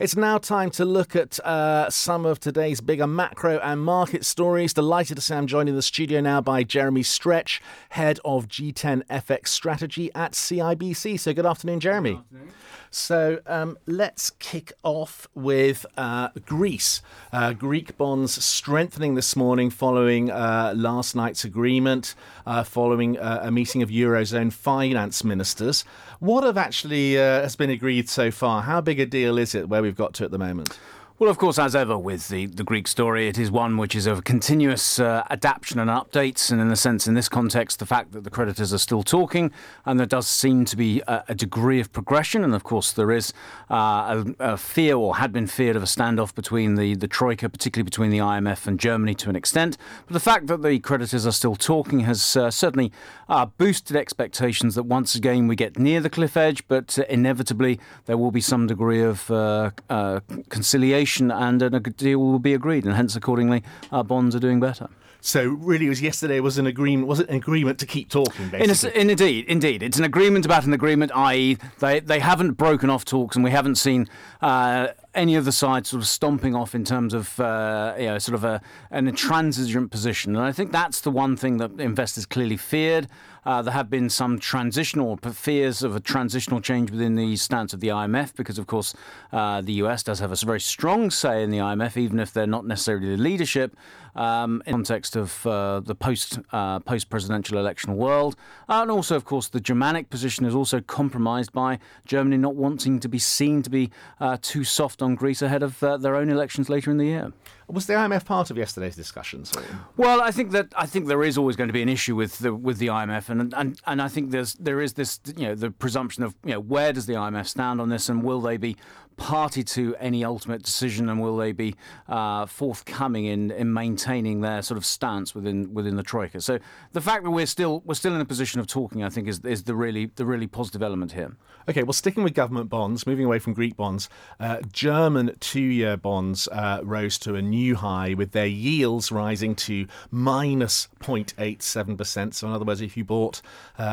It's now time to look at some of today's bigger macro and market stories. Delighted to say I'm joined in the studio now by Jeremy Stretch, Head of G10 FX Strategy at CIBC. So good afternoon, Jeremy. Good afternoon. So let's kick off with Greece. Greek bonds strengthening this morning following last night's agreement, following a meeting of Eurozone finance ministers. What have actually has been agreed so far? How big a deal is it where we've got to at the moment? Well, of course, as ever with the Greek story, it is one which is of continuous adaptation and updates. And in a sense, in this context, the fact that the creditors are still talking and there does seem to be a degree of progression. And of course, there is a fear or had been feared of a standoff between the Troika, particularly between the IMF and Germany to an extent. But the fact that the creditors are still talking has certainly boosted expectations that once again we get near the cliff edge, but inevitably there will be some degree of conciliation and a deal will be agreed, and hence accordingly our bonds are doing better. So really, yesterday was an agreement. Was it an agreement to keep talking? Basically, Indeed, it's an agreement about an agreement. I.e., they haven't broken off talks, and we haven't seen any of the sides sort of stomping off in terms of sort of an intransigent position. And I think that's the one thing that investors clearly feared. There have been some transitional fears of a transitional change within the stance of the IMF because, of course, the US does have a very strong say in the IMF, even if they're not necessarily the leadership in context of the post-presidential election world. And also, of course, the Germanic position is also compromised by Germany not wanting to be seen to be too soft on Greece ahead of their own elections later in the year. Was the IMF part of yesterday's discussions? Well, I think there is always going to be an issue with the IMF, and I think there is this the presumption of where does the IMF stand on this, and will they be party to any ultimate decision, and will they be forthcoming in maintaining their sort of stance within the Troika? So the fact that we're still in a position of talking, I think, is the really positive element here. Okay, well, sticking with government bonds, moving away from Greek bonds, German 2-year bonds rose to a new high with their yields rising to minus 0.87%. So in other words, if you bought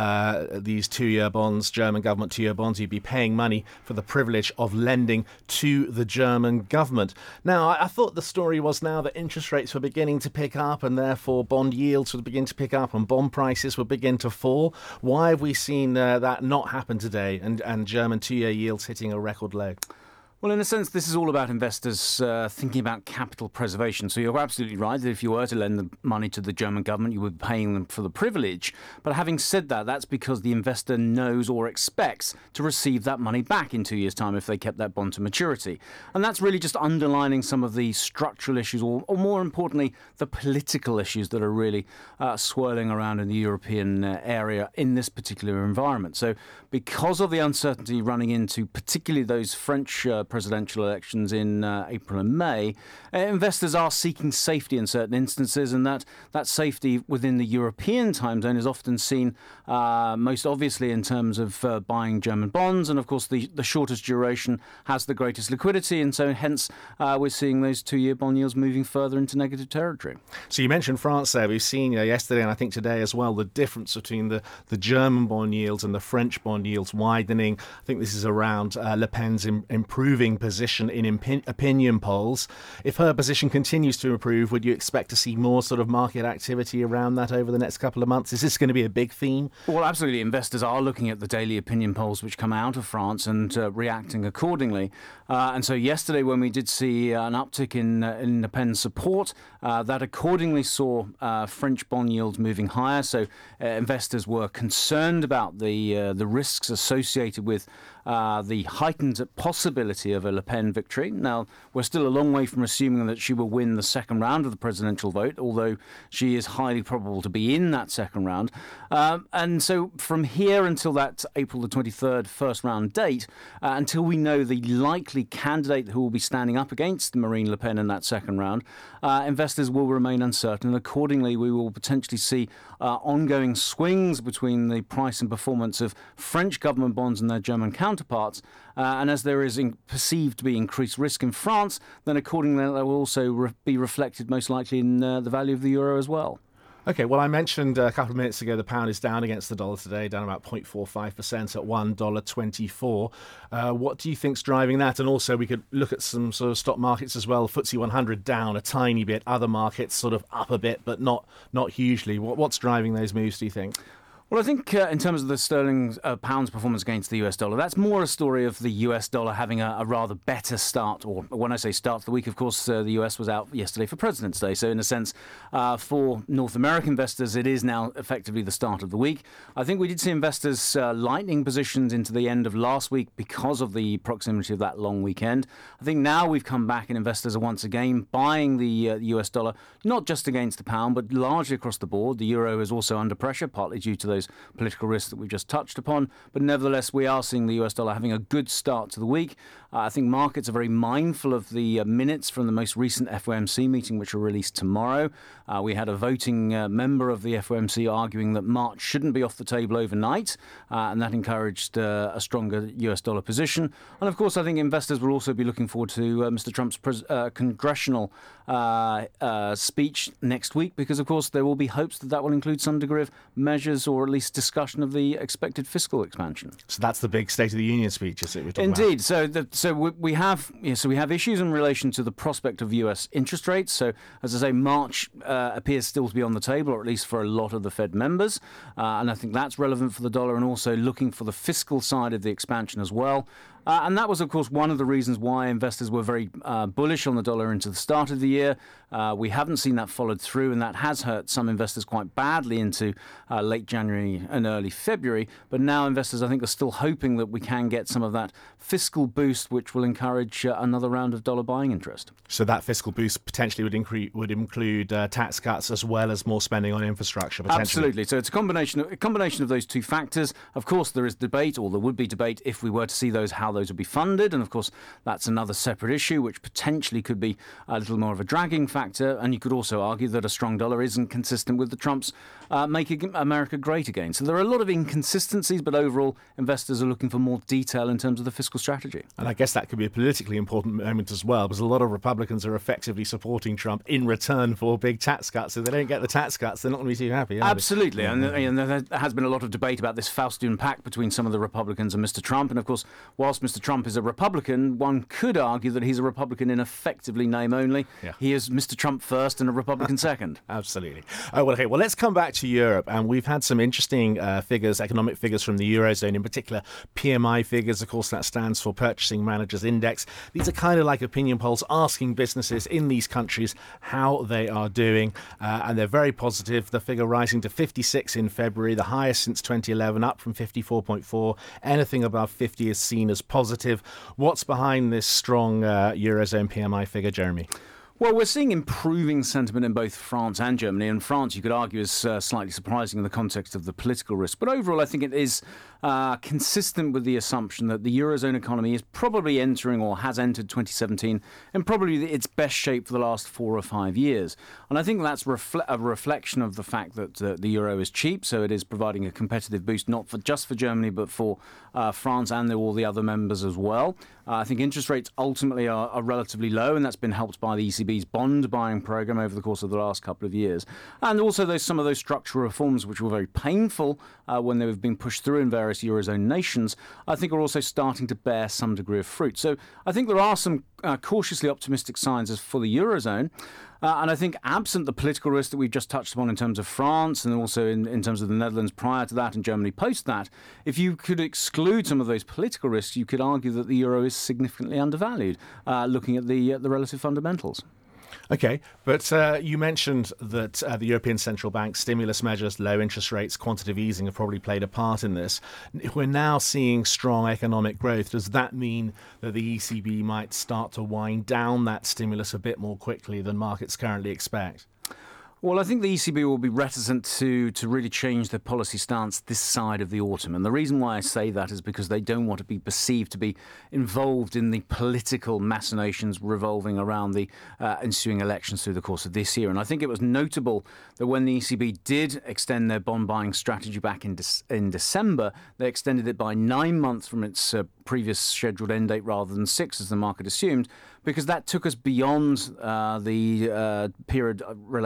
these 2-year bonds, German government 2-year bonds, you'd be paying money for the privilege of lending to the German government. Now, I thought the story was now that interest rates were beginning to pick up and therefore bond yields would begin to pick up and bond prices would begin to fall. Why have we seen that not happen today and German 2-year yields hitting a record low? Well, in a sense, this is all about investors thinking about capital preservation. So you're absolutely right that if you were to lend the money to the German government, you would be paying them for the privilege. But having said that, that's because the investor knows or expects to receive that money back in 2 years' time if they kept that bond to maturity. And that's really just underlining some of the structural issues, or more importantly, the political issues that are really swirling around in the European area in this particular environment. So because of the uncertainty running into particularly those French presidential elections in April and May, investors are seeking safety in certain instances, and that safety within the European time zone is often seen most obviously in terms of buying German bonds, and of course the shortest duration has the greatest liquidity, and so hence we're seeing those 2-year bond yields moving further into negative territory. So you mentioned France there. We've seen yesterday and I think today as well the difference between the German bond yields and the French bond yields widening. I think this is around Le Pen's improving position in opinion polls. If her position continues to improve, would you expect to see more sort of market activity around that over the next couple of months? Is this going to be a big theme? Well, absolutely. Investors are looking at the daily opinion polls which come out of France and reacting accordingly. And so yesterday when we did see an uptick in Le Pen's support, that accordingly saw French bond yields moving higher. So investors were concerned about the risks associated with the heightened possibility of a Le Pen victory. Now, we're still a long way from assuming that she will win the second round of the presidential vote, although she is highly probable to be in that second round. And so from here until that April the 23rd first round date, until we know the likely candidate who will be standing up against Marine Le Pen in that second round, investors will remain uncertain. And accordingly, we will potentially see ongoing swings between the price and performance of French government bonds and their German counterparts. And as there is perceived to be increased risk in France, then accordingly that will also be reflected most likely in the value of the euro as well. Okay, well, I mentioned a couple of minutes ago the pound is down against the dollar today, down about 0.45% at $1.24. What do you think's driving that? And also, we could look at some sort of stock markets as well. FTSE 100 down a tiny bit, other markets sort of up a bit, but not hugely. What's driving those moves, do you think? Well, I think in terms of the sterling pound's performance against the US dollar, that's more a story of the US dollar having a rather better start. Or when I say start to the week, of course, the US was out yesterday for President's Day. So in a sense, for North American investors, it is now effectively the start of the week. I think we did see investors lightening positions into the end of last week because of the proximity of that long weekend. I think now we've come back and investors are once again buying the US dollar, not just against the pound, but largely across the board. The euro is also under pressure, partly due to those political risks that we've just touched upon. But nevertheless, we are seeing the US dollar having a good start to the week. I think markets are very mindful of the minutes from the most recent FOMC meeting, which are released tomorrow. We had a voting member of the FOMC arguing that March shouldn't be off the table overnight, and that encouraged a stronger US dollar position. And of course, I think investors will also be looking forward to Mr. Trump's congressional speech next week, because of course there will be hopes that will include some degree of measures or at least discussion of the expected fiscal expansion. So that's the big State of the Union speech, is it? We're talking Indeed. About? So we have issues in relation to the prospect of US interest rates. So as I say, March appears still to be on the table, or at least for a lot of the Fed members, and I think that's relevant for the dollar, and also looking for the fiscal side of the expansion as well. And that was, of course, one of the reasons why investors were very bullish on the dollar into the start of the year. We haven't seen that followed through, and that has hurt some investors quite badly into late January and early February. But now investors, I think, are still hoping that we can get some of that fiscal boost, which will encourage another round of dollar buying interest. So that fiscal boost potentially would include tax cuts as well as more spending on infrastructure, potentially. Absolutely. So it's a combination of those two factors. Of course, there is debate, or there would be debate, if we were to see those, how those would be funded. And of course, that's another separate issue, which potentially could be a little more of a dragging factor. And you could also argue that a strong dollar isn't consistent with the Trump's making America great again. So there are a lot of inconsistencies, but overall, investors are looking for more detail in terms of the fiscal strategy. And I guess that could be a politically important moment as well, because a lot of Republicans are effectively supporting Trump in return for big tax cuts. If they don't get the tax cuts, they're not going to be too happy, are Absolutely. they? And there has been a lot of debate about this Faustian pact between some of the Republicans and Mr. Trump. And of course, whilst Mr. Trump is a Republican, one could argue that he's a Republican in effectively name only. Yeah. He is Mr. Trump first and a Republican second. Absolutely. Okay, well, let's come back to Europe. And we've had some interesting figures, economic figures from the Eurozone, in particular PMI figures. Of course, that stands for Purchasing Managers Index. These are kind of like opinion polls asking businesses in these countries how they are doing. And they're very positive. The figure rising to 56 in February, the highest since 2011, up from 54.4. Anything above 50 is seen as positive. What's behind this strong Eurozone PMI figure, Jeremy? Well, we're seeing improving sentiment in both France and Germany. And France, you could argue, is slightly surprising in the context of the political risk. But overall, I think it is consistent with the assumption that the Eurozone economy is probably entering, or has entered, 2017 in probably its best shape for the last 4 or 5 years. And I think that's a reflection of the fact that the euro is cheap, so it is providing a competitive boost, not just for Germany, but for France and all the other members as well. I think interest rates ultimately are relatively low, and that's been helped by the ECB's bond buying program over the course of the last couple of years. And also some of those structural reforms, which were very painful when they were being pushed through in various Eurozone nations, I think are also starting to bear some degree of fruit. So I think there are some cautiously optimistic signs as for the Eurozone. And I think absent the political risk that we've just touched upon in terms of France, and also in terms of the Netherlands prior to that and Germany post that, if you could exclude some of those political risks, you could argue that the euro is significantly undervalued, looking at the relative fundamentals. Okay, but you mentioned that the European Central Bank stimulus measures, low interest rates, quantitative easing have probably played a part in this. If we're now seeing strong economic growth, does that mean that the ECB might start to wind down that stimulus a bit more quickly than markets currently expect? Well, I think the ECB will be reticent to really change their policy stance this side of the autumn. And the reason why I say that is because they don't want to be perceived to be involved in the political machinations revolving around the ensuing elections through the course of this year. And I think it was notable that when the ECB did extend their bond buying strategy back in December, they extended it by 9 months from its previous scheduled end date rather than 6, as the market assumed, because that took us beyond the period relating to the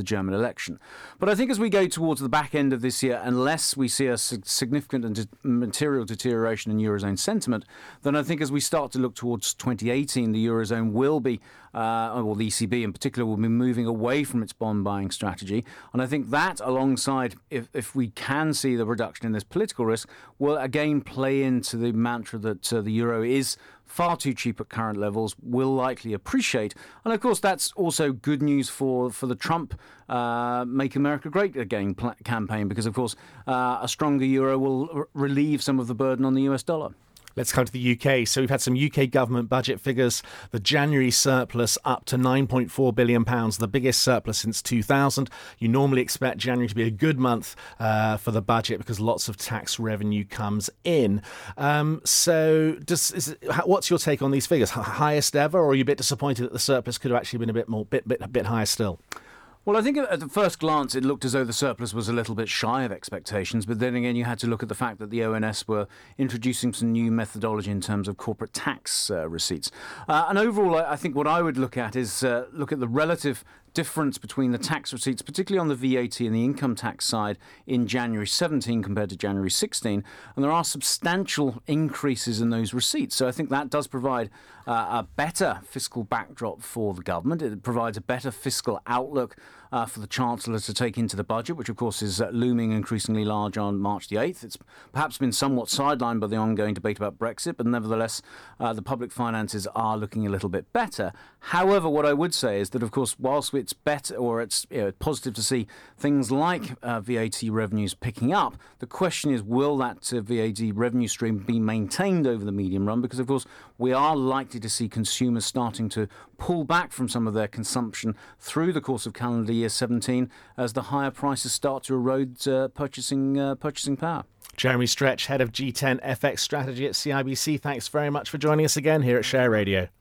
German election. But I think as we go towards the back end of this year, unless we see a significant and material deterioration in Eurozone sentiment, then I think as we start to look towards 2018, the Eurozone will be, or the ECB in particular, will be moving away from its bond buying strategy. And I think that, alongside, if we can see the reduction in this political risk, will again play into the mantra that the euro is far too cheap at current levels, will likely appreciate. And of course, that's also good news for the Trump Make America Great Again campaign, because of course, a stronger euro will relieve some of the burden on the US dollar. Let's come to the UK. So we've had some UK government budget figures. The January surplus up to £9.4 billion, the biggest surplus since 2000. You normally expect January to be a good month for the budget because lots of tax revenue comes in. What's your take on these figures? Highest ever, or are you a bit disappointed that the surplus could have actually been a bit higher still? Well, I think at the first glance it looked as though the surplus was a little bit shy of expectations, but then again you had to look at the fact that the ONS were introducing some new methodology in terms of corporate tax receipts. And overall, I think what I would look at is look at the relative difference between the tax receipts, particularly on the VAT and the income tax side, in January 17 compared to January 16. And there are substantial increases in those receipts. So I think that does provide a better fiscal backdrop for the government. It provides a better fiscal outlook for the Chancellor to take into the budget, which of course is looming increasingly large on March the 8th. It's perhaps been somewhat sidelined by the ongoing debate about Brexit, but nevertheless the public finances are looking a little bit better. However, what I would say is that of course whilst it's better, or it's positive to see things like VAT revenues picking up, the question is, will that VAT revenue stream be maintained over the medium run? Because of course we are likely to see consumers starting to pull back from some of their consumption through the course of calendar year 17 as the higher prices start to erode purchasing power. Jeremy Stretch, head of G10 FX strategy at CIBC. Thanks very much for joining us again here at Share Radio.